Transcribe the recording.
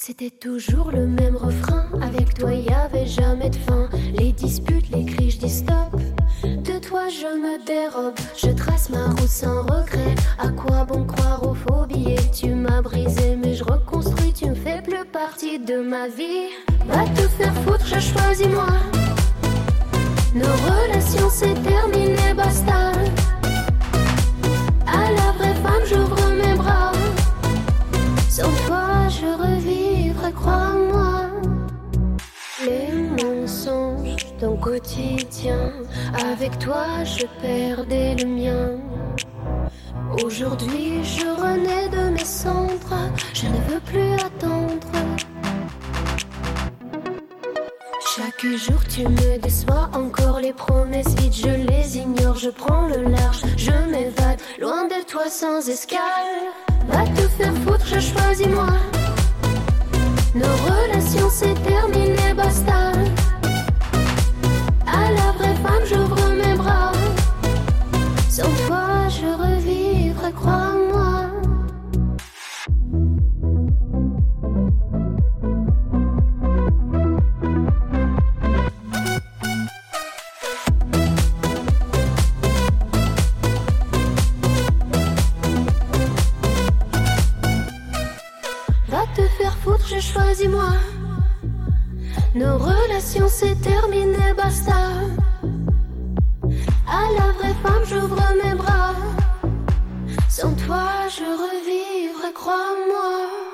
C'était toujours le même refrain. Avec toi y avait jamais de fin. Les disputes, les cris, je dis stop. De toi je me dérobe. Je trace ma route sans regret. À quoi bon croire aux faux billets? Tu m'as brisé mais je reconstruis. Tu me fais plus partie de ma vie. Va te faire foutre, je choisis moi. Nos relations c'est terminé, basta. À la vraie femme j'ouvre mes bras. Sans toi je revivrai, crois-moi. Les mensonges d'un quotidien. Avec toi je perdais le mien. Aujourd'hui je renais de mes cendres. Je ne veux plus attendre. Chaque jour tu me déçois. Encore les promesses vides, je les ignore. Je prends le large, je m'évade. Loin de toi sans escale. Va te faire foutre, je choisis moi. Nos relations c'est terminé, basta. À la vraie femme j'ouvre mes bras. Sans toi je revivrai, crois-moi. Va te faire foutre, je choisis moi. Nos relations c'est terminé, basta. À la vraie femme j'ouvre mes bras. Sans toi je revivrai, crois-moi.